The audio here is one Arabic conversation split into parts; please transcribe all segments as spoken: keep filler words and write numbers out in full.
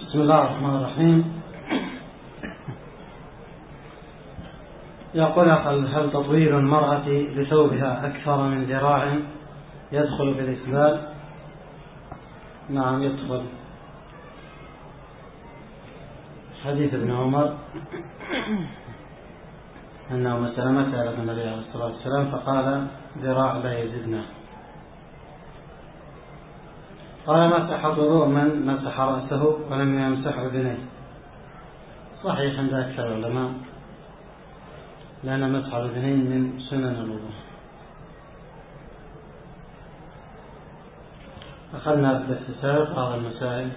بسم الله الرحمن الرحيم. يقول: هل تطويل المرأة لثوبها أكثر من ذراع يدخل في الإسبال؟ نعم يدخل. حديث ابن عمر أن أم سلمة سألت النبي عليه الصلاة والسلام فقال: ذراع لا يزدنا. قال: مسح وضوء من مسح رأسه ولم يمسح أذنيه. صحيح عند أكثر العلماء، لأن مسح الأذنين من سنن الوضوء. أخذنا في السابق بعض المسائل.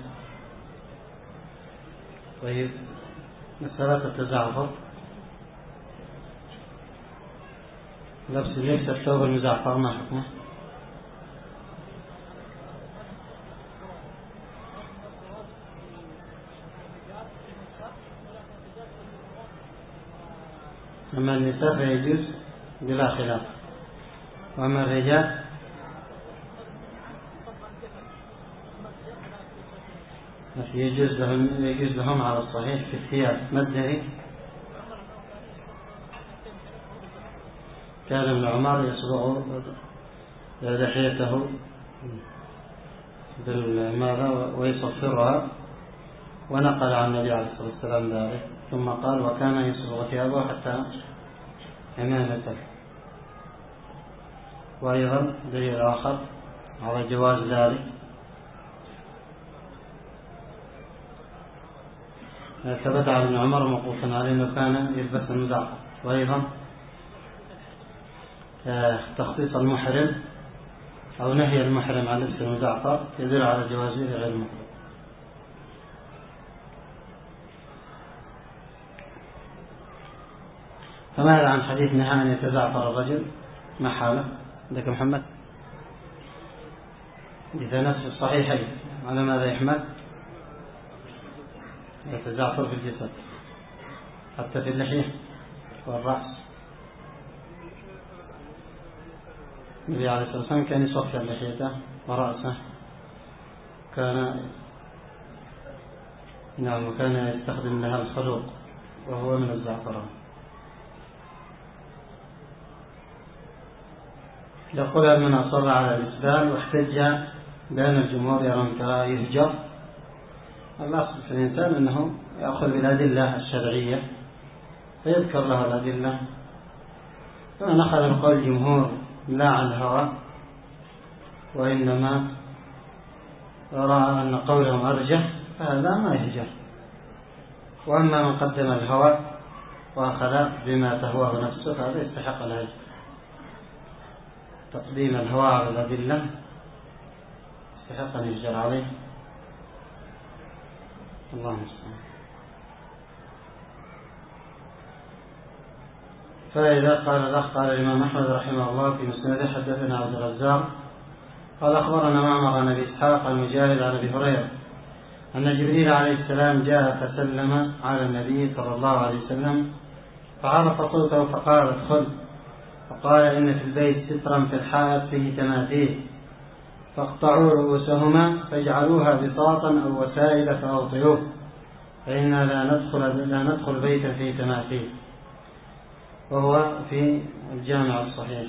طيب، مسألة التزعفر، لبس لبس الثوب المزعفر ما حكمه؟ أما النساء فيجوز بلا خلاف، وأما الرجال يجوز لهم, يجوز لهم على الصحيح في الثياب. ما الدليل؟ كان ابن عمر يصبغ لحيته بالماذا ويصفرها، ونقل عن النبي عليه الصلاة والسلام ذلك، ثم قال: وكان يصبغ ثيابه حتى عمامته. وأيضا دليل آخر على جواز ذلك ثبت عن ابن عمر موقوفا عليه أنه كان يلبس المزعفر. وأيضا تخصيص المحرم أو نهي المحرم عن لبس المزعفر يدل على جوازه غير المحرم. فماذا عن حديث نهى أن يتزعفر الرجل؟ ما حاله عندك محمد؟ إذا نفس الصحيحين على ماذا يحمل؟ يتزعفر في الجسد حتى في اللحية والرأس. النبي عليه الصلاة والسلام كان يصفر لحيته ورأسه، كان نعم وكان يستخدم لها الخلوق وهو من الزعفران. يقول: هل من أصر على الإسبال واحتج بأن الجمهور يرون كراهة يهجر؟ الأصل في الإنسان أنه يأخذ بالأدلة الشرعية فيذكر له الأدلة، فمن أخذ بقول الجمهور لا عن الهوى وإنما رأى أن قولهم أرجح فهذا ما يهجر. وأما من قدم الهوى وأخذ بما تهواه نفسه فهذا يستحق الهجر. تقديم الهوى على الأدلة يستحق أن يهجر عليه. الله المستعان. فإذا قال الأخ: قال الإمام أحمد رحمه الله في مسنده: حدثنا عبد الرزاق قال أخبرنا معمر عن أبي إسحاق عن مجاهد عن أبي هريرة أن جبريل عليه السلام جاء فسلم على النبي صلى الله عليه وسلم فعرف صوته فقال: ادخل. فقال: إن في البيت سترا في الحائط فيه تماثيل، فاقطعوا رؤوسهما فاجعلوها بساطا أو وسائل فأوطئوه، فإنا لا ندخل, لا ندخل بيتا فيه تماثيل. وهو في الجامع الصحيح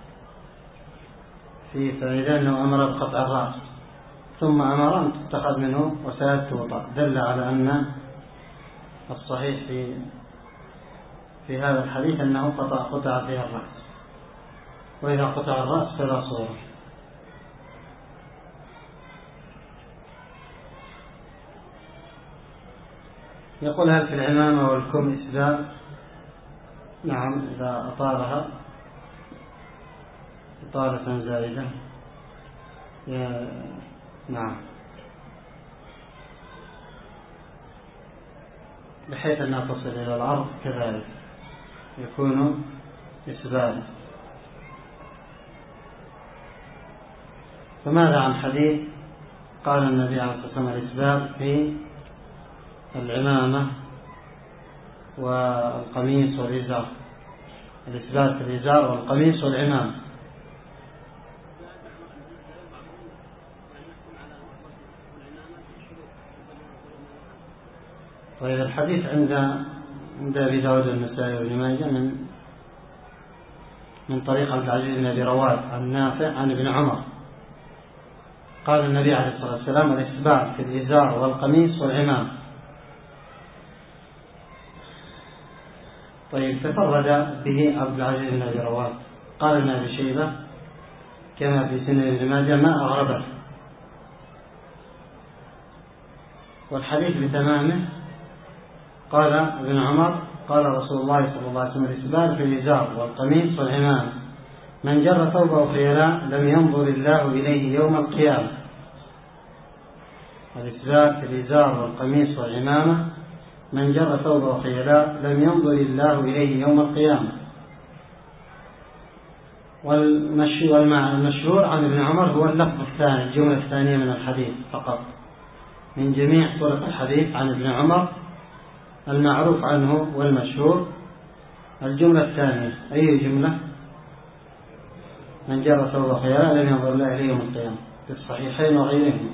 في فإذا أنه أمر بقطع الرأس ثم أمر أن تتخذ منه وسائل توطأ، دل على أن الصحيح في في هذا الحديث أنه قطع قطع فيها الرأس، وإذا قطع الرأس فلا صورة. يقول: هل في العمامة والكم إسبال؟ نعم، إذا أطالها إطالة زائدة نعم، بحيث أنها تصل إلى العرض كذلك يكون إسبال. فماذا عن حديث قال النبي عليه الصلاة والسلام: الإسبال في العمامة والقميص والإزار، الإسبال في الإزار والقميص والعمامة. طيب الحديث عند عند أبي داود والنسائي وابن ماجه من من طريق عبد العزيز بن أبي رواد عن نافع عن ابن عمر قال النبي عليه الصلاة والسلام: الإسبال في الإزار والقميص والعمام. طيب تفرد به عبد العزيز بن أبي رواد. قال ابن أبي شيبة كما في سنن ابن ماجه ما أغربه، والحديث بتمامه. قال ابن عمر: قال رسول الله صلى الله عليه وسلم: الإسبال في الإزار والقميص والعمام، من جر ثوبه خيلاء لم ينظر الله إليه يوم القيامة. الإسبال في الإزار والقميص والعمامة، من جر ثوبه خيلاء لم ينظر الله إليه يوم القيامة. والمشهور عن ابن عمر هو اللفظ الثاني، الجملة الثانية من الحديث فقط. من جميع طرق الحديث عن ابن عمر المعروف عنه والمشهور الجملة الثانية. أي جملة؟ من جر ثوبه خيلاء لم ينظر الله إليه يوم القيامة، في الصحيحين وغيرهما.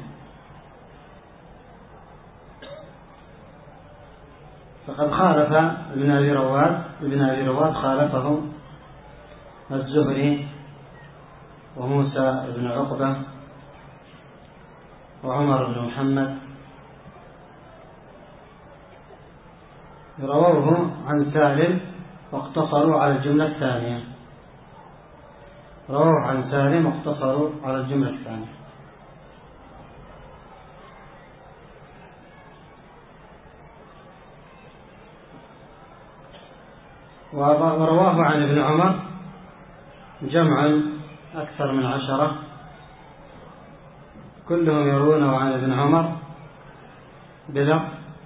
فقد خالف ابن أبي رواد ابن أبي رواد خالفه الزهري وموسى بن عقبة وعمر بن محمد، رووه عن سالم واقتصروا على الجملة الثانية. رووه عن سالم واقتصروا على الجملة الثانية. ورواه عن ابن عمر جمع أكثر من عشرة، كلهم يروونه عن ابن عمر بلفظ: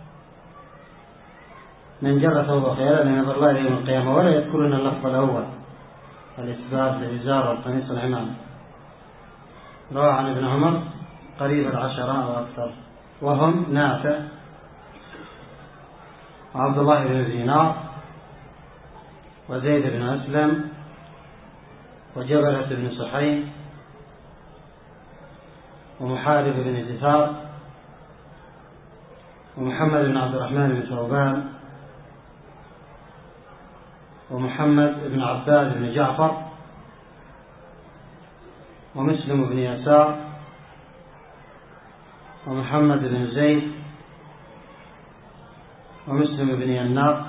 من جر ثوبه خيلاء لم ينظر الله إليه يوم القيامة، ولا يذكرون اللفظ الأول: الإسبال في الإزار والقميص والعمامة. روى عن ابن عمر قريب العشرة أو أكثر، وهم نافع وعبد الله بن دينار وزيد بن أسلم وجبلة بن سحيم ومحارب بن جثار ومحمد بن عبد الرحمن بن ثوبان ومحمد بن عباد بن جعفر ومسلم بن يسار ومحمد بن زيد ومسلم بن يناق.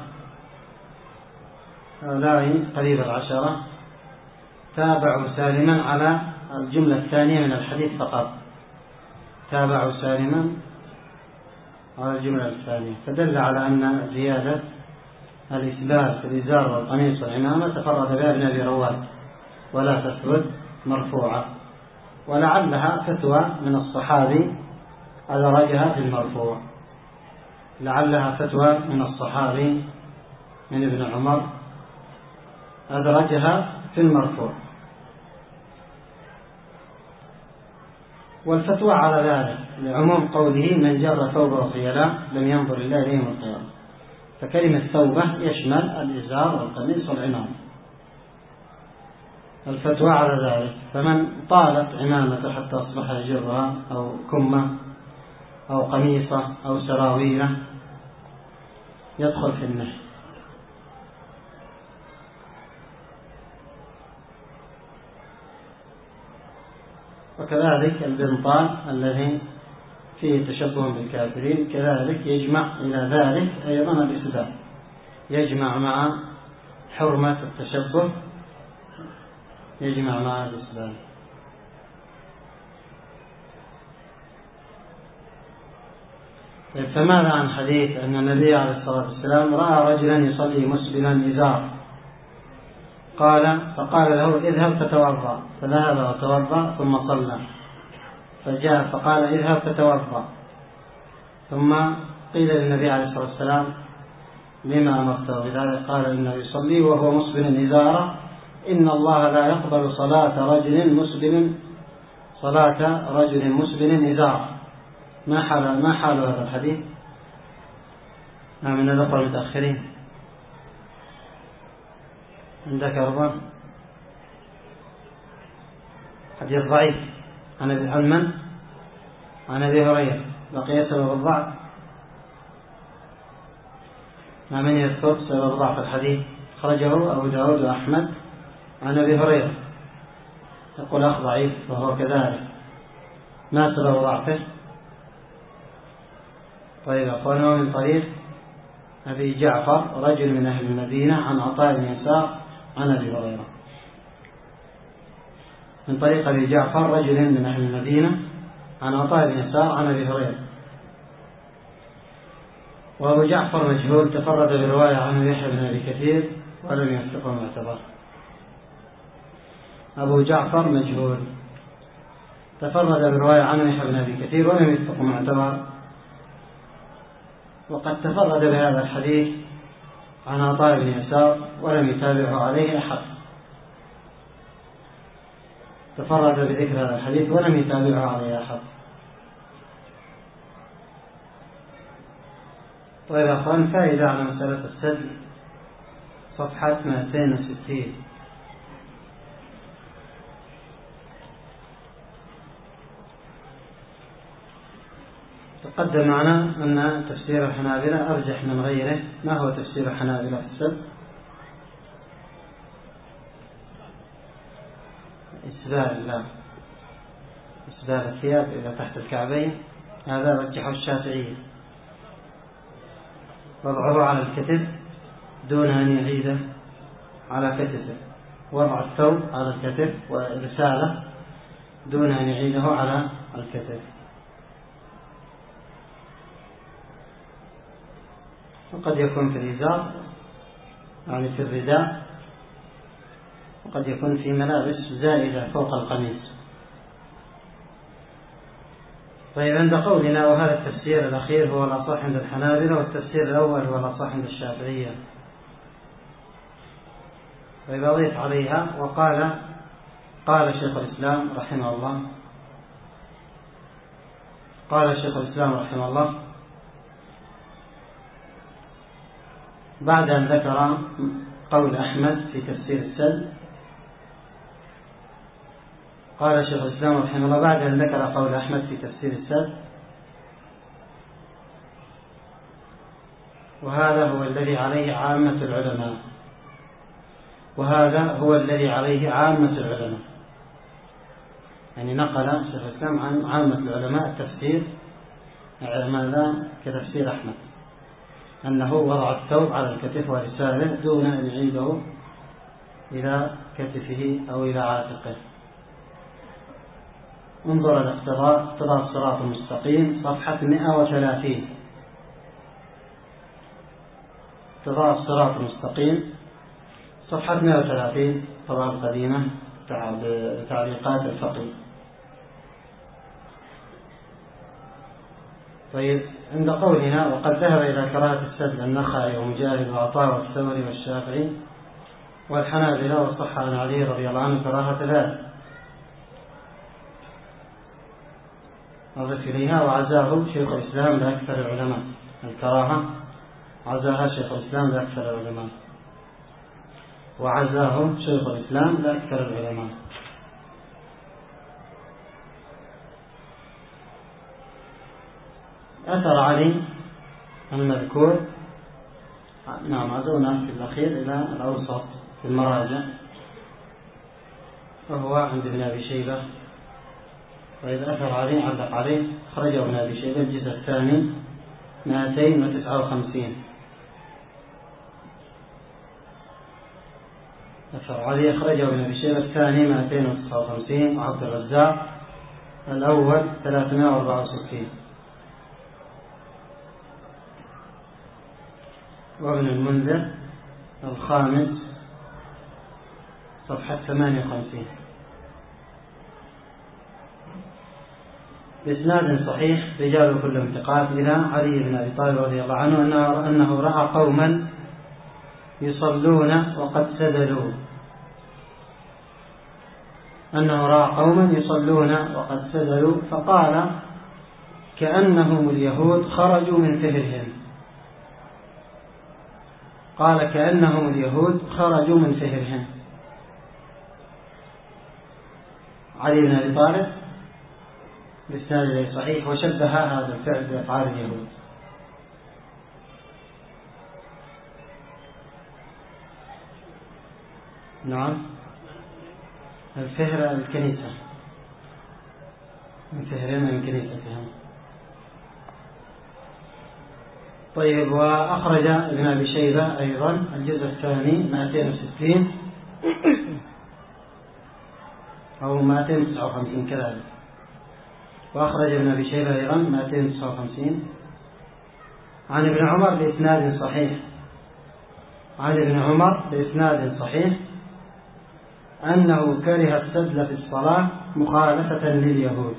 هؤلاء قريب العشرة تابعوا سالما على الجملة الثانية من الحديث فقط، تابعوا سالما على الجملة الثانية، فدل على أن زيادة الإسبال في الإزار والقميص والعمامة تفرد بها ابن أبي رواد ولا تثبت مرفوعة، ولعلها فتوى من الصحابي أدرجها في المرفوع، لعلها فتوى من الصحابي من ابن عمر أدرجها في المرفوع. والفتوى على ذلك لعموم قوله: من جر ثوبه خيلاء لم ينظر الله إليه يوم القيامة، فكلمة ثوبة يشمل الإزار والقميص والعمامة. الفتوى على ذلك، فمن طالت عمامته حتى أصبح يجرها أو كمة أو قميصة أو سراويلة يدخل في النهي. وكذلك البنطال الذي فيه تشبه بالكافرين كذلك يجمع إلى ذلك أيضا الإسبال، يجمع مع حرمة التشبه، يجمع مع الإسبال. فماذا عن حديث أن النبي عليه الصلاة والسلام رأى رجلا يصلي مسبلا إزار، قال فقال له: اذهب فتوضأ، فذهب وتوضأ ثم صلى، فجاء فقال: اذهب فتوضأ، ثم قيل للنبي عليه الصلاة والسلام: لما أمرته بذلك؟ قال: إنه يصلي وهو مسبل إزاره، إن الله لا يقبل صلاة رجل مسبل صلاة رجل مسبل إزاره. ما حال ما حال هذا الحديث؟ من الأخوة المتأخرين عندك أربعة حديث ضعيف عن أبي حلمن عن أبي هريرة، بقي سبب الضعف من يذكر سبب ضعف الحديث؟ خرجه أبو داود وأحمد عن أبي هريرة. يقول أخ ضعيف وهو كذلك، ما سبب ضعفه؟ طيب أخوانا، من طريق أبي جعفر رجل من أهل المدينة عن عطاء بن يسار عن أبي هريرة. من طريق أبي جعفر رجل من أهل المدينة عن عطاء بن يسار عن أبي هريرة. وأبو جعفر مجهول، تفرد برواية عنه يحيى بن أبي كثير ولم يوثقه معتبر. أبو جعفر مجهول، تفرد برواية عنه يحيى بن أبي كثير ولم يوثقه معتبر. وقد تفرد بهذا الحديث عن عطاء بن يسار ولم يتابعه عليه أحد. تفرد بذكر هذا الحديث ولم يتابعه عليه أحد. طيب يا أخوان، فائدة على مسألة السد، صفحة مئتين وستين. تقدم معنا أن تفسير الحنابلة أرجح من غيره. ما هو تفسير الحنابلة في السد؟ إسبال الله، إسبال الثياب إلى تحت الكعبين، هذا رجحه الشافعية. وضعه على الكتف دون أن يعيده على كتفه، وضع الثوب على الكتف ورسالة دون أن يعيده على الكتف. وقد يكون في الإزار يعني في الرداء، وقد يكون في ملابس زائدة فوق القميص. طيب، عند قولنا وهذا التفسير الأخير هو الأصح عند الحنابلة والتفسير الأول هو الأصح عند الشافعية. طيب، أضيف عليها وقال قال شيخ الإسلام رحمه الله قال شيخ الإسلام رحمه الله بعد أن ذكر قول أحمد في تفسير السد، قال شيخ الإسلام رحمه الله بعد أن ذكر قول أحمد في تفسير السد: وهذا هو الذي عليه عامة العلماء وهذا هو الذي عليه عامة العلماء يعني نقل شيخ الإسلام عن عامة العلماء التفسير ماذا كتفسير أحمد، أنه وضع الثوب على الكتف ورساله دون أن يعيده إلى كتفه أو إلى عاتقه. انظر الاقتضاء اقتضاء الصراط المستقيم صفحة مئة وثلاثين. اقتضاء الصراط المستقيم صفحة مئة وثلاثين، طبعة قديمة بتعليقات الفقيه. طيب، عند قولنا وقد ذهب إلى كراهة السد النخعي ومجاهد وعطاء والثوري والشافعي والحنابلة، وصح عن علي رضي الله عنه كراهة ذلك. أضف إليها وعزاه شيخ الإسلام لأكثر العلماء، الكراهة عزاها شيخ الإسلام لأكثر العلماء وعزاه شيخ الإسلام لأكثر العلماء. أثر علي المذكور نعم عزونا في الأخير إلى الأوسط في المراجع، وهو عند ابن أبي شيبة. وإذا أثر علي علق عليه خرجه ابن أبي شيبة الجزء الثاني مئتين وتسعة وخمسين. أثر علي خرجه ابن أبي شيبة الثاني مئتين وتسعة وخمسين، وعبد الرزاق الأول ثلاثمائة وأربعة وستين، وابن المنذر الخامس صفحة ثمانية وخمسين. بإسناد صحيح رجال كلهم ثقات إلى علي بن أبي طالب رضي الله عنه أنه, أنه رأى قوما يصلون وقد سدلوا أنه رأى قوما يصلون وقد سدلوا فقال كأنهم اليهود خرجوا من فهرهم. قال كأنهم اليهود خرجوا من فهرهم. علي بن أبي طالب بإسناد صحيح وشبه هذا الفعل بأفعال اليهود. نعم الفهر الكنيسة، من فهرين من كنيستها. طيب، وأخرج ابن أبي شيبة أيضا الجزء الثاني مئتين وستين أو مئتين وتسعة وخمسين كذلك، وأخرج ابن أبي شيبة أيضا مئتين وتسعة وخمسين عن ابن عمر بإسناد صحيح عن ابن عمر بإسناد صحيح أنه كره السدل في الصلاة مخالفة لليهود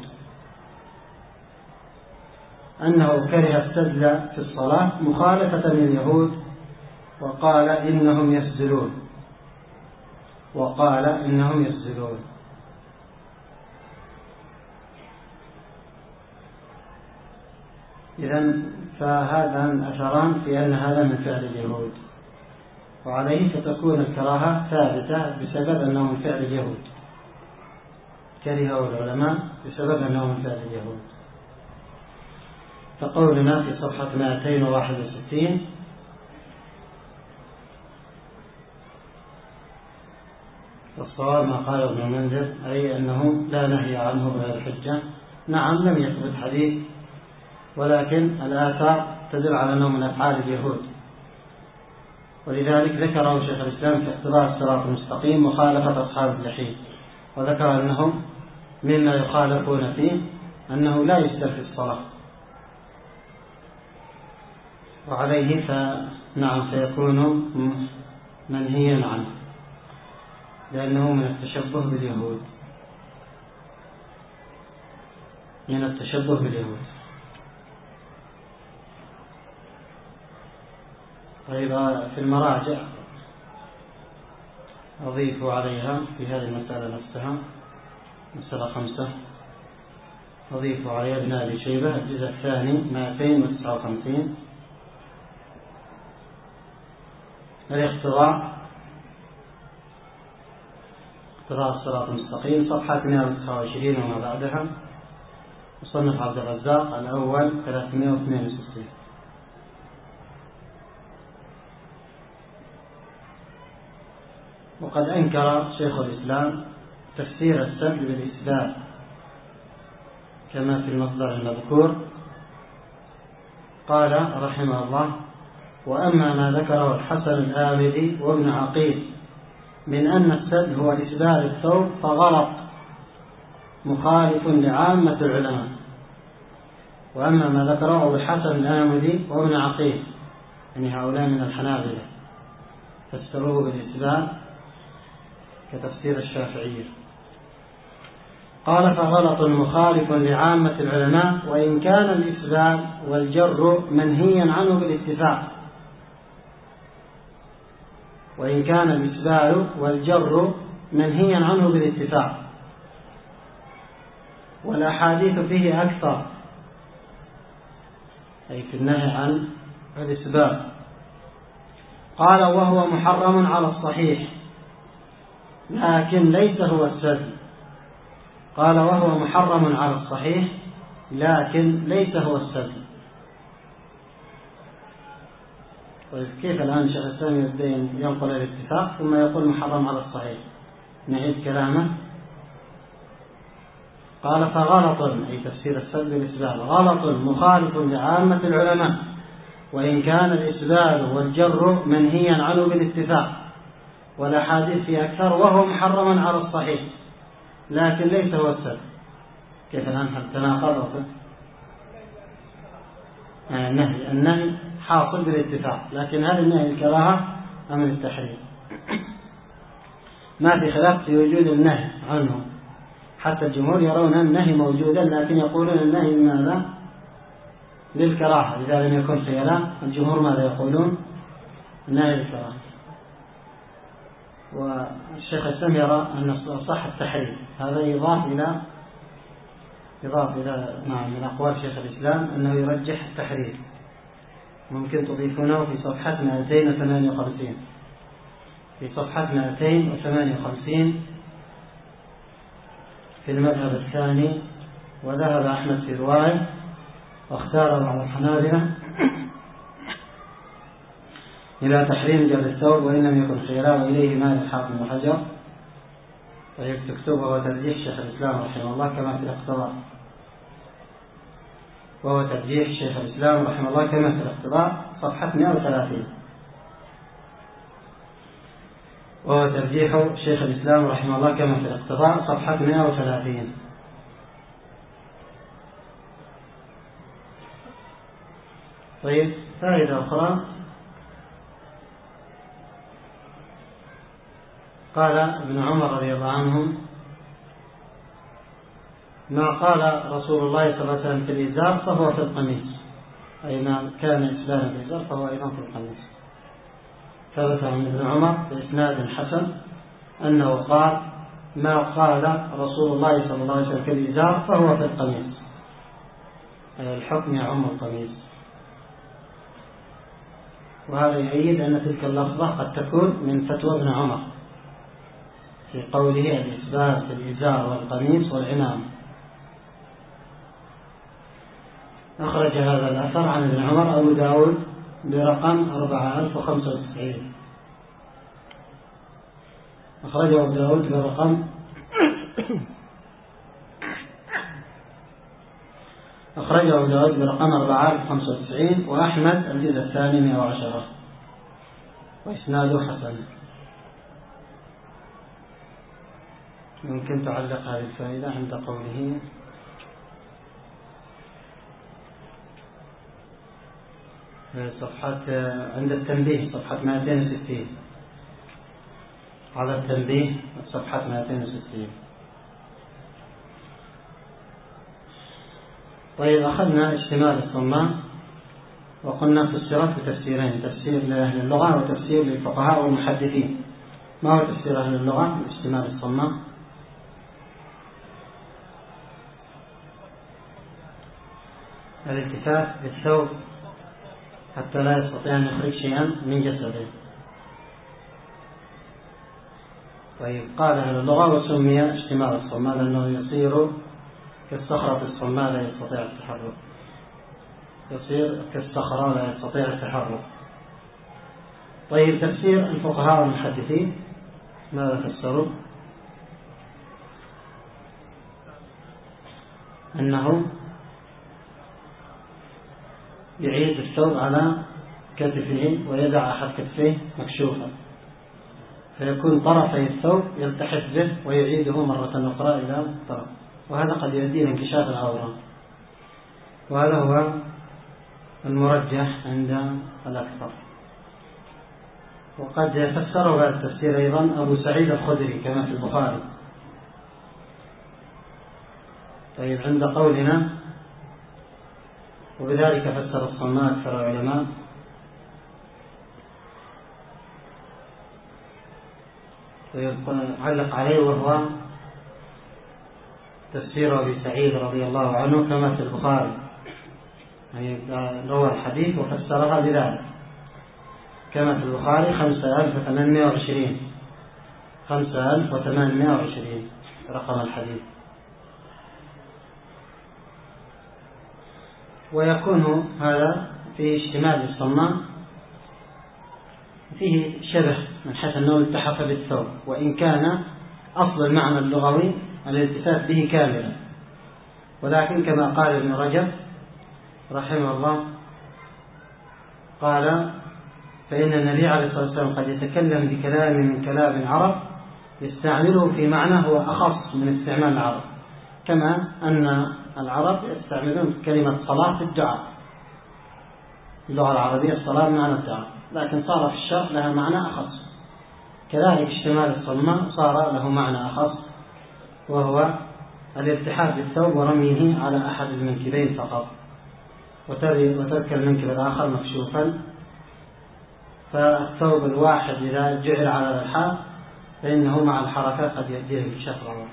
أنه كره السدل في الصلاة مخالفة لليهود وقال إنهم يسدلون وقال إنهم يسدلون إذن فهذا أثران في أن هذا من فعل اليهود، وعليه فتكون الكراهة ثابتة بسبب أنه من فعل اليهود، كرهه العلماء بسبب أنه من فعل اليهود. فقولنا في صفحة مئتين وواحد وستين: والصواب ما قال ابن المنذر، أي أنه لا نهي عنه بغير حجة. نعم، لم يثبت حديث، ولكن الآثار تدل على أنه من أفعال اليهود، ولذلك ذكره شيخ الإسلام في اقتضاء الصراط المستقيم مخالفة أصحاب الجحيم، وذكر أنهم مما يخالفون فيه أنه لا يسدل في الصلاة، وعليه فنعم سيكون منهيا عنه لأنه من التشبه باليهود من التشبه باليهود. طيب، في المراجع أضيف عليها في هذه المسألة نفسها، مسألة خمسة، أضيف عليها ابن أبي شيبة الجزء الثاني مئتين وتسعة وخمسين، الاقتضاء اقتضاء الصراط المستقيم صفحة مئة وتسعة وعشرين وما بعدها، مصنف عبد الرزاق الأول ثلاثمئة واثنين وستين. وقد أنكر شيخ الإسلام تفسير السدل بالإسباب كما في المصدر المذكور. قال رحمه الله: وأما ما ذكره الحسن الآمدي وابن عقيل من أن السدل هو إسبال الثوب فغلط مخالف لعامة العلماء. وأما ما ذكره الحسن الآمدي وابن عقيل، يعني هؤلاء من الحنابلة، فسروه بالإسبال كتفسير الشافعية. قال: فغلط مخالف لعامة العلماء، وإن كان الإسبال والجر منهيا عنه بالاتفاق وإن كان الإسبال والجر منهيا عنه بالاتفاق والأحاديث فيه أكثر، أي في النهي عن الإسبال. قال: وهو محرم على الصحيح لكن ليس هو السدل. قال: وهو محرم على الصحيح لكن ليس هو السدل. طيب، كيف الآن شيخ الإسلام يبدأ ينقل الاتفاق ثم يقول محرم على الصحيح؟ نعيد كلامه. قال: فغلط، أي تفسير السدل بالإسبال، غلط مخالف لعامة العلماء، وإن كان الإسبال والجر منهيا عنه بالاتفاق والأحاديث فيه أكثر، وهو محرم على الصحيح لكن ليس هو السدل. كيف الآن هل تناقضت؟ يعني النهي النهي حاصل بالاتفاق، لكن هل النهي الكراهة أم التحريم؟ ما في خلاف في وجود النهي عنه، حتى الجمهور يرون النهي موجودا، لكن يقولون النهي لماذا؟ للكراهة. إذا لم يكن خيلاء، الجمهور ماذا يقولون؟ النهي للكراهة. والشيخ السم يرى أن صح التحريم. هذا يضاف إلى يضاف إلى نعم من أقوال شيخ الإسلام أنه يرجح التحريم. ممكن تضيفونه في صفحة مئتين وثمانية وخمسين في صفحة مئتين وثمانية وخمسين في المذهب الثاني: وذهب أحمد في رواية واختاره على الحنابلة إلى تحريم جر الثوب وإن لم يكن خيرا، وإليه مال الحافظ بن حجر. طيب تكتب وهو ترجيح شيخ الإسلام رحمه الله كما في الاقتضاء، وهو ترجيح شيخ الإسلام رحمه الله كما في الاقتضاء صفحة مئة وثلاثين، وهو ترجيح شيخ الإسلام رحمه الله كما في الاقتضاء صفحة مئة وثلاثين. طيب فائدة أخرى، قال ابن عمر رضي الله عنه: ما قال رسول الله صلى الله عليه وسلم في الإزار فهو في القميص، أي ما كان إسلام في الإزار فهو أيضا في القميص. ثبت عن ابن عمر بإسناد حسن أنه قال: ما قال رسول الله صلى الله عليه وسلم في الإزار فهو في القميص، أي الحكم يعم القميص. وهذا يؤيد أن تلك اللفظة قد تكون من فتوى ابن عمر في قوله الإثبات في الإزار والقميص والعمام. أخرج هذا الأثر عن ابن عمر أبو داود برقم أربعة آلاف وخمسة وتسعين، أخرجه أبو داود برقم أخرجه أبو داود برقم أربعة آلاف وخمسة وتسعين، وأحمد الجزء الثاني مئة وعشرة، وإسناده حسن. يمكن تعلق هذه الفائدة عند قوله: صفحة عند التنبيه صفحة مئتين وستين، على التنبيه صفحة مئتين وستين. طيب أخذنا اشتمال الصماء وقلنا فسرت بتفسيرين: تفسير لأهل اللغة وتفسير للفقهاء والمحدثين. ما هو تفسير أهل اللغة اشتمال الصماء؟ الالتفات بالثوب حتى لا يستطيع أن يخرج شيئا من جسده. طيب قال أهل اللغة: وسمي اشتمال الصماء لأنه يصير كالصخرة الصماء لا يستطيع التحرك، يصير كالصخرة لا يستطيع التحرك. طيب تفسير الفقهاء والمحدثين ماذا فسروا؟ أنه يعيد الثوب على كتفه ويدع أحد كتفيه مكشوفا، فيكون طرفي الثوب يلتحف به ويعيده مرة أخرى إلى الطرف، وهذا قد يؤدي إلى انكشاف العورة، وهذا هو المرجح عند الأكثر. وقد فسره هذا التفسير أيضا أبو سعيد الخدري كما في البخاري. طيب عند قولنا وبذلك فسر الصماء أكثر العلماء، علق عليه وهو تفسير أبي سعيد رضي الله عنه كما في البخاري، يعني روى الحديث وفسرها بذلك كما في البخاري: خمسة آلاف وثمانمائة وعشرين خمسة آلاف وثمانمائة وعشرين رقم الحديث. ويكون هذا في اشتمال الصماء فيه شبه من حيث أنه التحف بالثوب، وإن كان أصل المعنى اللغوي الالتفات به كاملا، ولكن كما قال ابن رجب رحمه الله قال: فإن النبي عليه الصلاة والسلام قد يتكلم بكلام من كلام العرب يستعمله في معنى هو أخص من استعمال العرب، كما أن العرب يستعملون كلمة صلاة في الدعاء، اللغة العربية الصلاة بمعنى الدعاء، لكن صار في الشرع لها معنى أخص. كذلك اشتمال الصماء صار له معنى أخص، وهو الالتحاف بالثوب ورميه على أحد المنكبين فقط، وترك المنكب الآخر مكشوفا. فالثوب الواحد إذا جعل على الالحاف فإنه مع الحركة قد يؤدي لانكشاف العورة.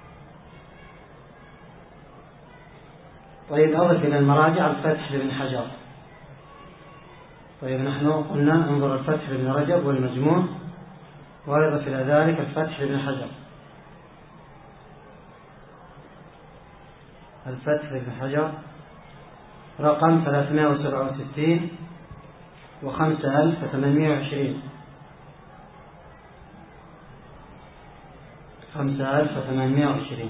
طيب أضف إلى المراجع الفتح لابن حجر. طيب نحن قلنا انظر الفتح لابن رجب والمجموع، وأضف إلى ذلك الفتح لابن حجر. الفتح لابن حجر رقم ثلاثمائة وسبعة وستين، وخمسة آلاف وثمانمائة وعشرين خمسة آلاف وثمانمائة وعشرين.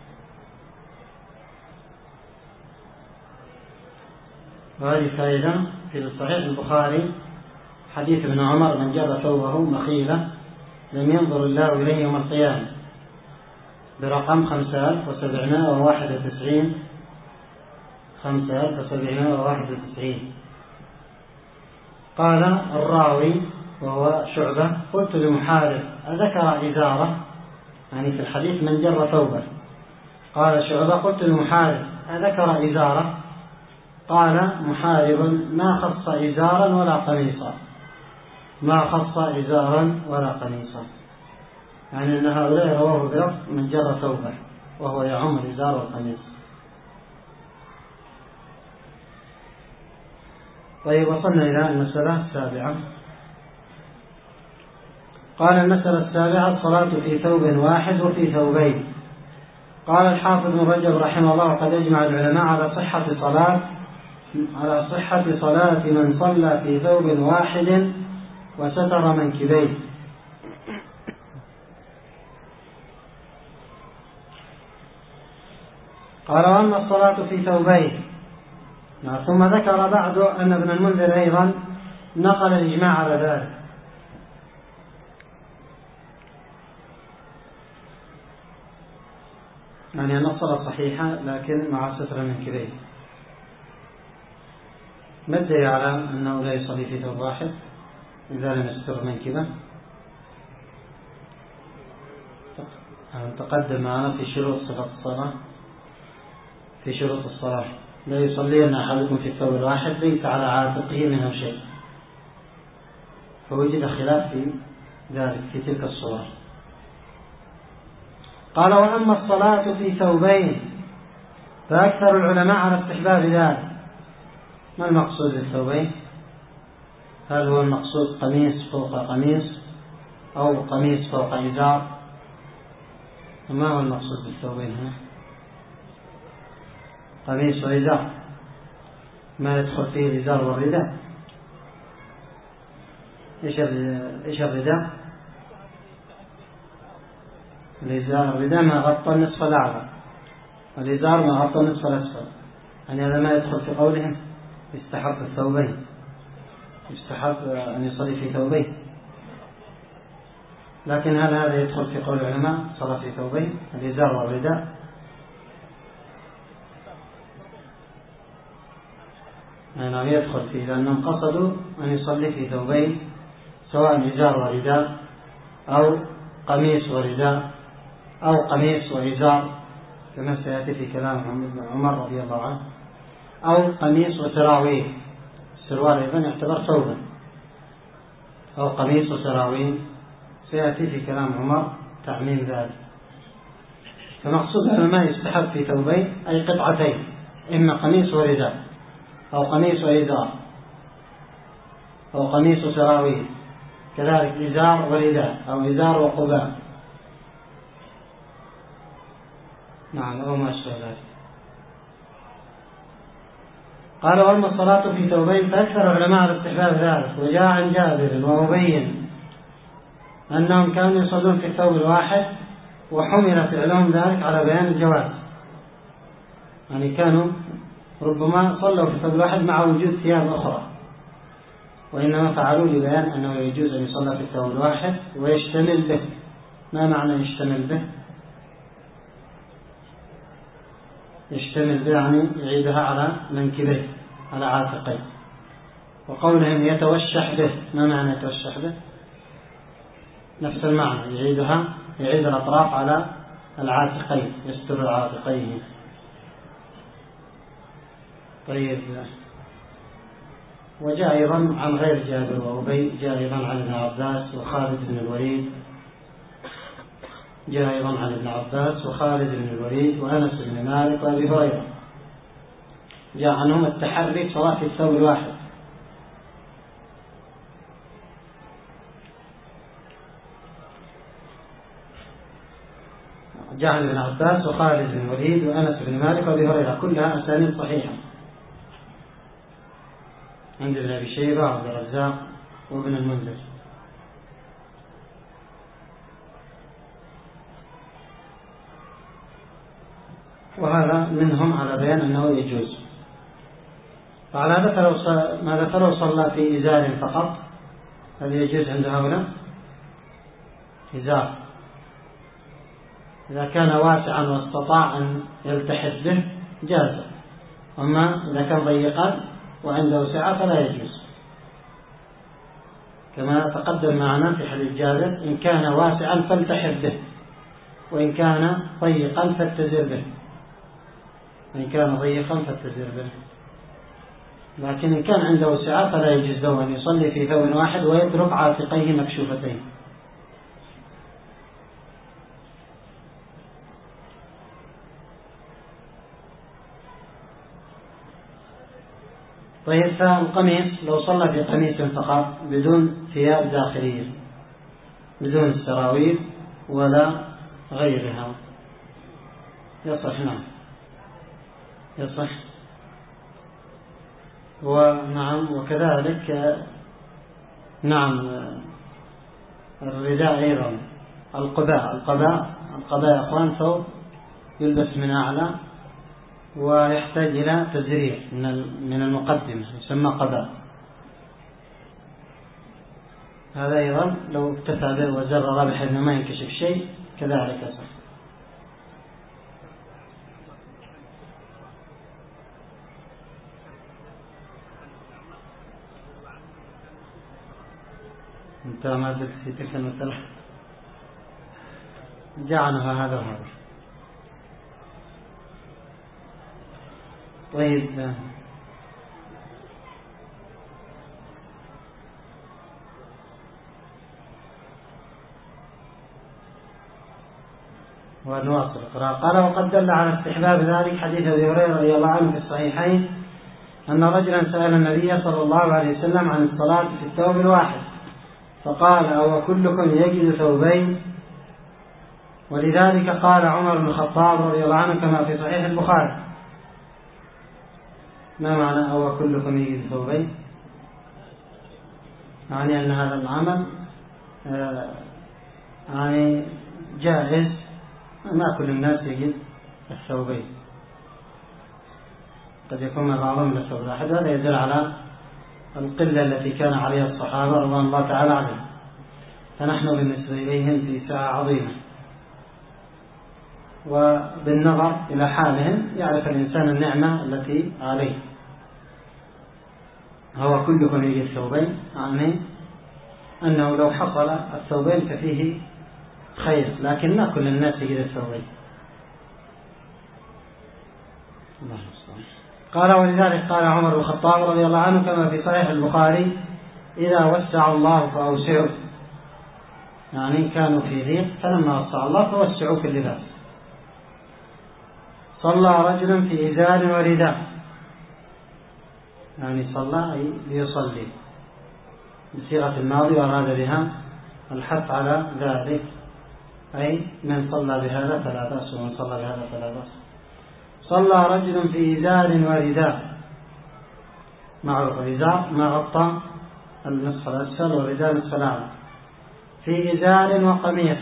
وهذه فائدة في صحيح البخاري حديث ابن عمر: من جر ثوبه مخيلة لم ينظر الله إليه يوم القيامة، برقم خمسة آلاف وسبعمائة وواحد وتسعين خمسة آلاف وسبعمائة وواحد وتسعين. قال الراوي وهو شعبة: قلت لمحارب: أذكر إزارة؟ يعني في الحديث من جر ثوبه. قال شعبة: قلت لمحارب: أذكر إزارة؟ قال محارب: ما خص إزارا ولا قميصا، ما خص إزارا ولا قميصا، يعني أن هؤلاء رواه بلفظ من جر ثوبه، وهو يعم الإزار والقميص. طيب، وصلنا إلى المسألة السابعة. قال: المسألة السابعة: الصلاة في ثوب واحد وفي ثوبين. قال الحافظ ابن رجب رحمه الله: قد أجمع العلماء على صحة صلاة على صحة صلاة من صلى في ثوب واحد وستر منكبيه. قال: وأما الصلاة في ثوبين. ثم ذكر بعد أن ابن المنذر أيضا نقل الإجماع على ذلك. يعني أن الصلاة صحيحة لكن مع ستر منكبيه. ما الدليل على أنه لا يصلي في ثوب واحد إذا لم يستر منكبه؟ تقدم معنا في شروط صفة الصلاة في شروط الصلاة: لا يصلين أحدكم في الثوب الواحد ليس على عاتقه منه شيء. فوجد خلاف في ذلك في تلك الصورة. قال: وأما الصلاة في ثوبين فأكثر العلماء على استحباب ذلك. ما المقصود بالثوبين؟ هل هو المقصود قميص فوق قميص أو قميص فوق إزار؟ وما هو المقصود بالثوبين هنا؟ قميص وإزار، ما يدخل فيه الإزار والرداء. إيش الرداء؟ الإزار الرداء ما غطى النصف الأعلى، والإزار ما غطى النصف الأسفل. يعني هذا ما يدخل في قولهم يستحب الثوبين، يستحب أن يصلي في ثوبين. لكن هل هذا يدخل في قول العلماء صلاة في ثوبين الإزار والرداء؟ نعم يدخل فيه، لأنهم قصدوا أن يصلي في ثوبين، سواء إزار ورداء أو قميص ورداء أو قميص وإزار كما سيأتي في كلام عمر رضي الله عنه، أو قميص وسراويل. السروال أيضا يعتبر ثوبا، أو قميص وسراويل سيأتي في كلام عمر تعميم ذلك. فمقصود العلماء يستحب في ثوبين أي قطعتين، إما قميص ورداء أو قميص وإزار أو قميص وسراويل، كذلك إزار ورداء أو إزار وقباء. نعم، أو ما أشبه ذلك. قال: وأما الصلاة في ثوبين فأكثر العلماء على استحباب ذلك. وجاء عن جابر وأبين أنهم كانوا يصلون في الثوب الواحد، وحمل فعلهم ذلك على بيان الجواز. يعني كانوا ربما صلوا في الثوب الواحد مع وجود ثياب أخرى، وإنما فعلوا لبيان أنه يجوز أن يصلى في الثوب الواحد ويشتمل به. ما معنى يشتمل به؟ يشتمل به يعني يعيدها على منكبيه، على عاتقيه. وقولهم يتوشح به، ما معنى يتوشح به؟ نفس المعنى، يعيدها يعيد الأطراف على العاتقين، يستر العاتقين. طيب، وجاء أيضا عن غير جابر وأبي، جاء أيضا عن ابن عباس وخالد بن الوليد جاء أيضا عن ابن عباس وخالد بن الوليد وأنس بن مالك وأبي هريرة، جاء عنهم التحري في صلاة الثوب الواحد. جاء عن ابن عباس وخالد بن الوليد وأنس بن مالك وأبي هريرة، كلها أسانيد صحيحة. عند ابن أبي شيبة وعبد الرزاق وابن المنذر. وهذا منهم على بيان أنه يجوز. وعلى هذا فلو ماذا فلو صلى في إزار فقط هل يجوز عند هؤلاء؟ إزار إذا كان واسعا واستطاع أن يلتحف به جاز، أما إذا كان ضيقا وعنده سعة فلا يجوز، كما تقدم معنا في حديث جابر: إن كان واسعا فالتحف به، وإن كان ضيقا فاتزر به. إن كان ضيقا فاتزر به، لكن إن كان عنده سعة فلا يجوز له أن يصلي في ثوب واحد ويترك عاتقيه مكشوفتين. طيب، فالقميص لو صلى في قميص فقط بدون ثياب داخلية، بدون السراويل ولا غيرها، يصح؟ نعم يصح. ونعم، وكذلك نعم الرداء أيضا، القباء القباء القباء يا أخوان ثوب يلبس من أعلى ويحتاج إلى تزريع من المقدمة، يسمى قباء. هذا أيضا لو اكتفى به وزر بحيث أنه ما ينكشف شيء كذلك يصح. انت ما زلت في تلك المسألة، جعلها هذا وهذا. طيب، ونواصل القراءة. قال: وقد دل على استحباب ذلك حديث أبي هريرة رضي الله عنه في الصحيحين أن رجلا سأل النبي صلى الله عليه وسلم عن الصلاة في الثوب الواحد فقال: أو كلكم يجد ثوبين؟ ولذلك قال عمر بن الخطاب رضي الله عنه كما في صحيح البخاري. ما معنى أو كلكم يجد ثوبين؟ يعني أن هذا العمل آه يعني جائز، ما كل الناس يجد الثوبين، قد يكون من بعضهم للثوب الواحد. هذا يدل على القلة التي كان عليها الصحابة رضوان الله تعالى عنهم، فنحن بالنسبة إليهم في ساعة عظيمة. وبالنظر إلى حالهم يعرف الإنسان النعمة التي عليه. هو كلكم يجد ثوبين، يعني أنه لو حصل الثوبين ففيه خير، لكن ما كل الناس يجد الثوبين. قال: ولذلك قال عمر بن الخطاب رضي الله عنه كما في صحيح البخاري: إذا وسع الله فأوسعوا، يعني كانوا في ضيق فلما وسع الله فوسعوا في اللباس. صلى رجل في إزار ورداء، يعني صلى أي ليصلي بصيغة الماضي، وأراد بها الحث على ذلك، أي من صلى بهذا فلا بأس ومن صلى بهذا فلا بأس. صلى رجل في إزار ورداء، معروف الإزار ما غطى النصف الأسفل والرداء نصف الأعلى. في إزار وقميص،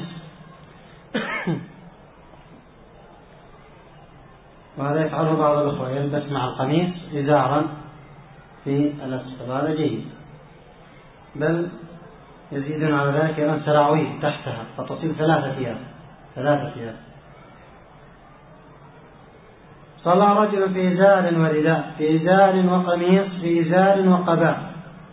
وهذا يفعله بعض الأخوة، يلبس مع القميص إزارا في الأسفل، هذا جيد، بل يزيدون على ذلك أيضا سراويل تحتها فتصير ثلاثة ثياب ثلاثة ثياب. صلى رجل في إزار ورداء، في إزار وقميص، في إزار وقباء.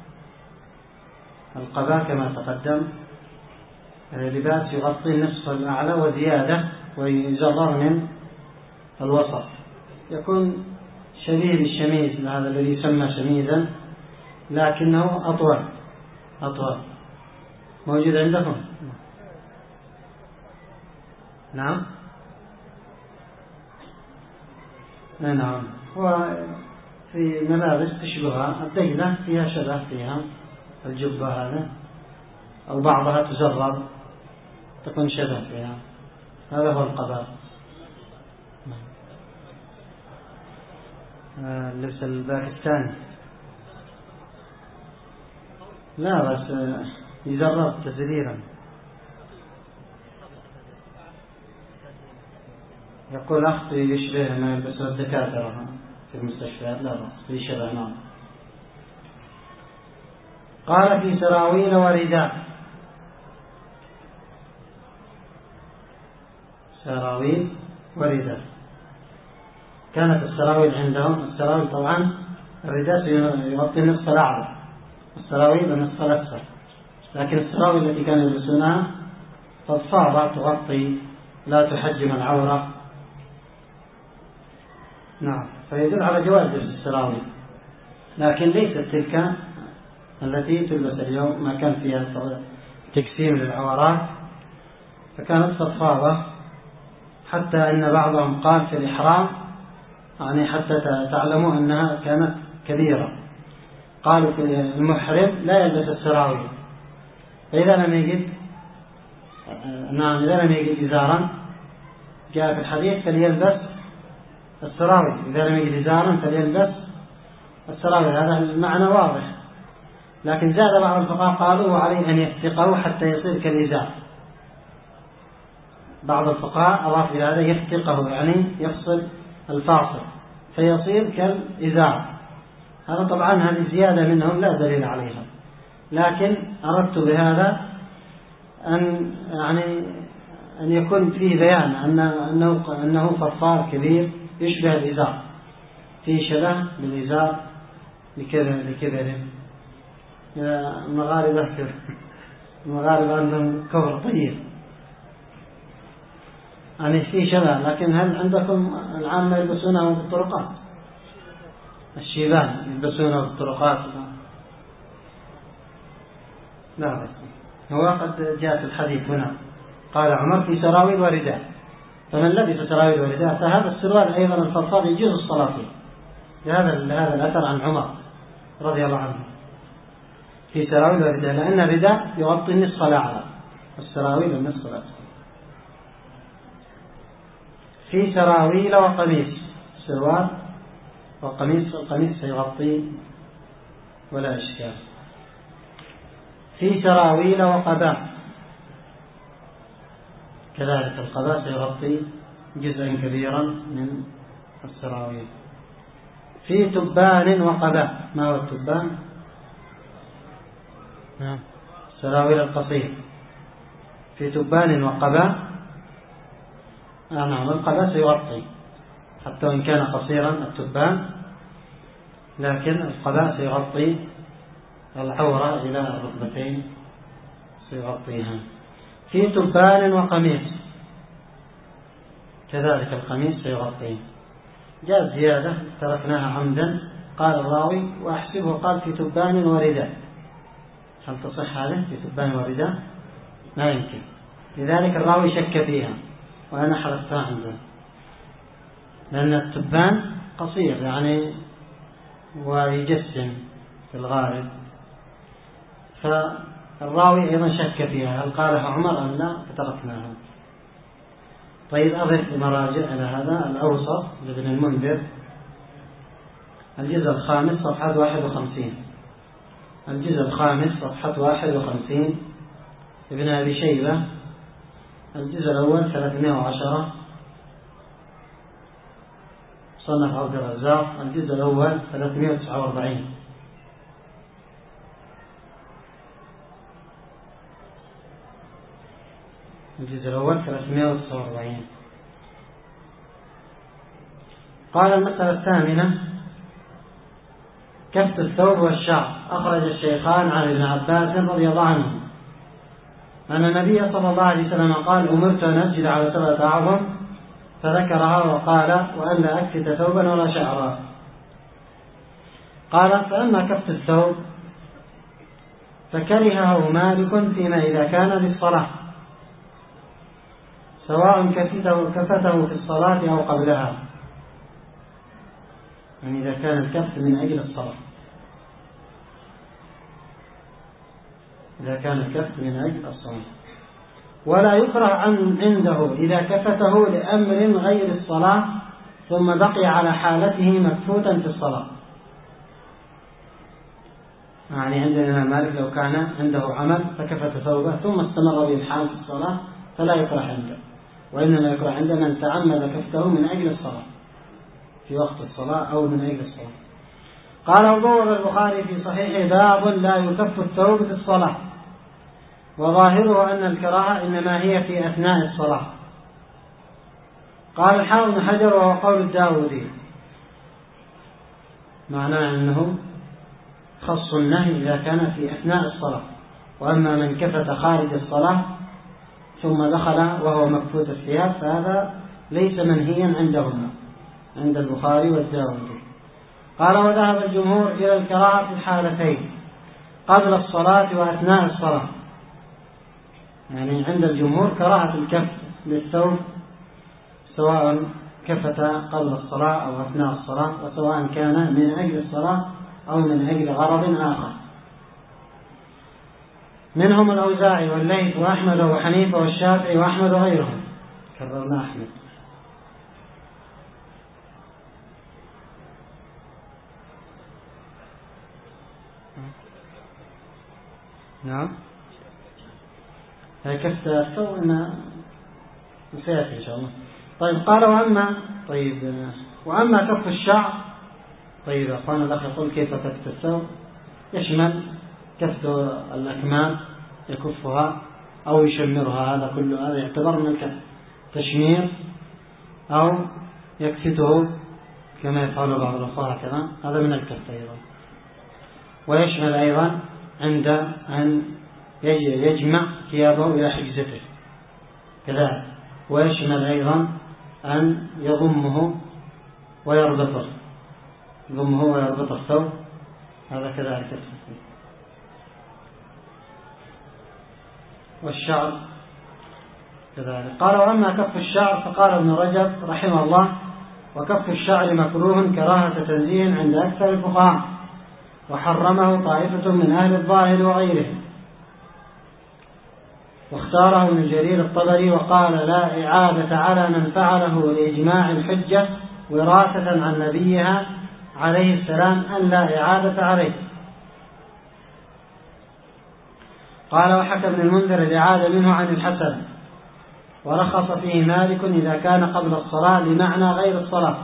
القباء كما تقدم لباس يغطي النصف الأعلى وزيادة ويزرر من الوسط، يكون شبيه بالشميز، هذا الذي يسمى شميزا لكنه أطول أطول. موجود عندكم؟ نعم نعم. وفي ملابس تشبهها، الديلة فيها شبه فيها الجبة هذا، أو بعضها تزرر تكون شبه فيها، هذا هو القباء. اللبس الباكستاني لا بس يجرب تزريرا. يقول أخطي يشبه ما يلبسه الدكاترة في المستشفيات. لا بأس في شبه. نعم. قال في سراويل ورداء. سراويل ورداء. كانت السراويل عندهم، السراويل طبعا الرداء يغطي النصف الأعلى، السراويل النصف الأسفل، لكن السراويل التي كانوا يلبسونها فضفاضة تغطي لا تحجم العورة. نعم. فيدل على جواز السراويل، لكن ليست تلك التي تلبس اليوم ما كان فيها تجسيم للعورات، فكانت فضفاضة، حتى أن بعضهم قال في الإحرام يعني حتى تعلموا أنها كانت كبيرة، قالوا في المحرم لا يلبس السراويل، فإذا لم يجد نعم إذا لم يجد إزارا جاء في الحديث فليلبس السراويل، إذا لم يجد إزارا فليلبس السراويل. هذا المعنى واضح، لكن زاد بعض الفقهاء قالوا وعليه أن يفتقه حتى يصير كالإزار. بعض الفقهاء أضاف إلى هذا يفتقه، يعني يفصل الفاصل فيصير كالإزار. هذا طبعا هذه زيادة منهم لا دليل عليها، لكن أردت بهذا أن يعني أن يكون فيه بيان أن أنه أنه فصال كبير يشبه الإزار، فيه شبه بالإزار لكبره. المغاربة كبر، المغاربة عندهم كبر طيب، يعني فيه شبه. لكن هل عندكم العامة يلبسونه في الطرقات؟ الشيبان يلبسونه في الطرقات؟ لا بس هو قد جاء في الحديث هنا قال عمر في سراويل ورداء، فمن لبس سراويل ورداء فهذا السروال أيضا الفضفاض يجوز الصلاة فيه، لهذا هذا الأثر عن عمر رضي الله عنه في سراويل ورداء، لأن الرداء يغطي النصف الأعلى والسراويل النصف الأسفل. في سراويل وقميص، سروال وقميص، القميص سيغطي ولا إشكال. في سراويل وقباء، كذلك القباء سيغطي جزءا كبيرا من السراويل. في تبان وقباء. ما هو التبان؟ نعم السراويل القصير. في تبان وقباء. آه نعم القباء سيغطي حتى وإن كان قصيرا التبان، لكن القباء سيغطي العورة إلى الركبتين سيغطيها. في تبان وقميص، كذلك القميص سيغطيه. جاء زيادة تركناها عمدا، قال الراوي وأحسبه قال في تبان ورداء. هل تصح هذا في تبان ورداء؟ لا يمكن، لذلك الراوي شك فيها وأنا حرفتها عنده، لأن التبان قصير يعني ويجسم في الغالب، فالراوي أيضا شك فيها هل قالها عمر أم لا، فتركناها. طيب أضف مراجع إلى هذا الأوسط لابن المنذر، الجزء الخامس صفحة واحد وخمسين، الجزء الخامس صفحة واحد وخمسين، ابن أبي شيبة الجزء الأول ثلاثمائة وعشرة، صنف عبد الرزاق الجزء الأول ثلاثمائة وتسعة وأربعين. الجزء الأول ثلاثمائة وتسعة وأربعين. قال المسألة الثامنة كف الثوب والشعر. أخرج الشيخان عن ابن عباس رضي الله عنه أن النبي صلى الله عليه وسلم قال أمرت أن أسجد على سبعة أعظم، فذكرها وقال وأن لا أكفت ثوبا ولا شعرا. قال فأما كف الثوب فكرهه مالك فيما إذا كان للصلاة، سواء كفته, كفته في الصلاة أو قبلها، يعني إذا كان الكف من أجل الصلاة، إذا كان الكف من أجل الصلاة. ولا يكره عن عنده إذا كفته لأمر غير الصلاة ثم بقي على حالته مكفوتا في الصلاة. يعني عند الإمام مالك لو كان عنده عمل فكفت ثوبه ثم استمر به الحال في الصلاة فلا يكره عنده، وإنما يكره عنده من تعمد كفته من أجل الصلاة في وقت الصلاة أو من أجل الصلاة. قال وبوب البخاري في صحيحه باب لا يكف الثوب في الصلاة، وظاهره أن الكراهة إنما هي في أثناء الصلاة. قال الحافظ بن حجر وهو قول الداودي، معناه أنه خص النهي إذا كان في أثناء الصلاة، وأما من كفت خارج الصلاة ثم دخل وهو مكفوت الثياب فهذا ليس منهيا عندهما عند البخاري والداودي. قال وذهب الجمهور إلى الكراهة في الحالتين قبل الصلاة وأثناء الصلاة، يعني عند الجمهور كراهة الكف للثوب سواء كفت قبل الصلاة أو أثناء الصلاة، وسواء كان من أجل الصلاة أو من أجل غرض آخر. منهم الأوزاعي والليث وأحمد وحنيفة والشافعي وأحمد وغيرهم. كررنا أحمد. نعم هي كفت الثوب إن سيأتي إن شاء الله. طيب قال وأما طيب وأما كف الشعر. طيب يا أخوان الأخ يقول كيف كفت الثوب؟ يشمل كفت الأكمام يكفها أو يشمرها، هذا كله هذا يعتبر من الكف. تشمير أو يكفته كما يفعل بعض الأخوة هكذا، هذا من الكف أيضا. ويشمل أيضا عند أن يجمع ثيابه إلى حجزته كذلك، ويشمل أيضا أن يضمه ويربطه يضمه ويربط الثوب، هذا كذلك التفصيل. والشعر كذلك. قال وأما كف الشعر فقال ابن رجب رحمه الله وكف الشعر مكروه كراهة تنزيه عند أكثر الفقهاء، وحرمه طائفة من أهل الظاهر وغيرهم، واختاره ابن جرير الطبري وقال لا إعادة على من فعله لإجماع الحجة وراثة عن نبيها عليه السلام أن لا إعادة عليه. قال وحكى ابن المنذر الإعادة منه عن الحسن، ورخص فيه مالك إذا كان قبل الصلاة لمعنى غير الصلاة.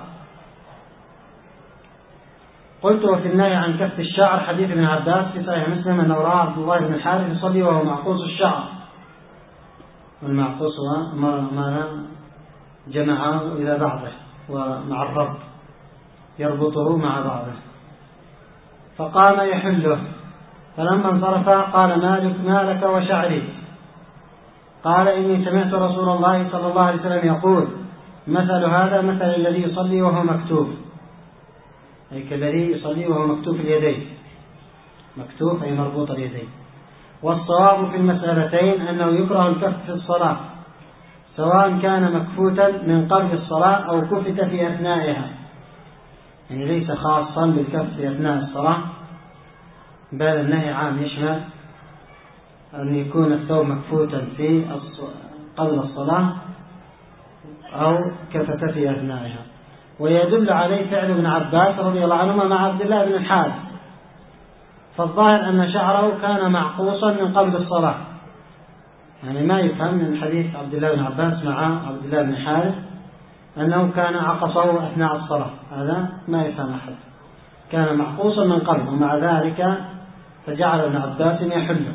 قلت وفي النهي عن كف الشعر حديث ابن عباس في صحيح مسلم أنه رأى عبد الله بن الحارث يصلي وهو معقوص الشعر، والمعقوص ما جمعه إلى بعضه ومع الربط يربطه مع بعضه، فقام يحله، فلما انصرف قال مالك ما لك وشعري؟ قال إني سمعت رسول الله صلى الله عليه وسلم يقول مثل هذا مثل الذي يصلي وهو مكتوف، أي كالذي يصلي وهو مكتوف اليدين، مكتوف أي مربوط اليدين. والصواب في المسألتين أنه يكره الكف في الصلاة سواء كان مكفوتا من قبل الصلاة أو كفت في أثنائها، يعني ليس خاصا بالكف في أثناء الصلاة، بل النهي عام يشمل أن يكون الثوب مكفوتا في قبل الصلاة أو كفت في أثنائها. ويدل عليه فعل ابن عباس رضي الله عنهما مع عبد الله بن الحارث، فالظاهر أن شعره كان معقوصا من قبل الصلاة، يعني ما يفهم من حديث عبد الله بن عباس مع عبد الله بن الحارث أنه كان عقصه أثناء الصلاة، هذا ما يفهم أحد، كان معقوصا من قبل، ومع ذلك فجعل ابن عباس يحله.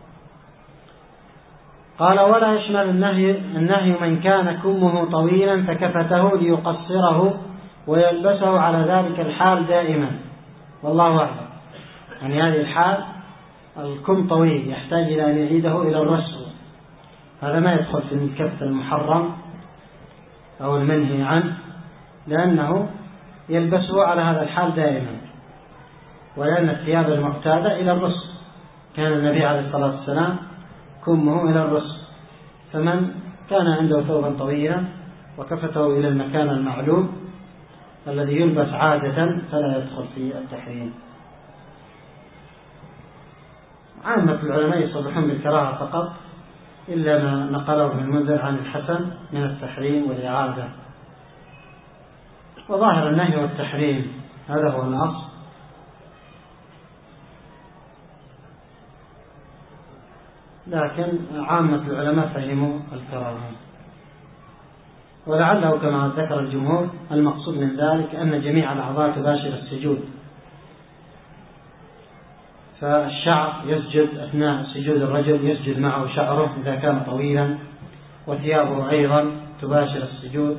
قال ولا يشمل النهي, النهي من كان كمه طويلا فكفته ليقصره ويلبسه على ذلك الحال دائما، والله أعلم. يعني هذه الحال الكم طويل يحتاج إلى أن يعيده إلى الرسل، هذا ما يدخل في الكف المحرم أو المنهي عنه، لأنه يلبسه على هذا الحال دائما، ولأن الثياب المعتادة إلى الرسل، كان النبي عليه الصلاة والسلام كمه إلى الرسل، فمن كان عنده ثوبا طويلا وكفته إلى المكان المعلوم الذي يلبس عادة فلا يدخل في التحريم. عامة العلماء يصرحون بالكراهة فقط، إلا ما نقله ابن المنذر عن الحسن من التحريم والإعادة. وظاهر النهي والتحريم هذا هو الأصل، لكن عامة العلماء فهموا الكراهة، ولعله كما ذكر الجمهور المقصود من ذلك أن جميع الأعضاء تباشر السجود، فالشعر يسجد أثناء سجود الرجل، يسجد معه شعره إذا كان طويلا، وثيابه أيضا تباشر السجود،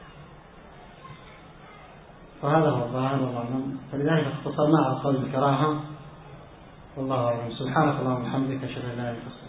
فهذا هو الظاهر والله أعلم. فلذلك اختصرنا على قول الكراهة والله أعلم. سبحانك اللهم وبحمدك أشهد أن لا إله إلا أنت.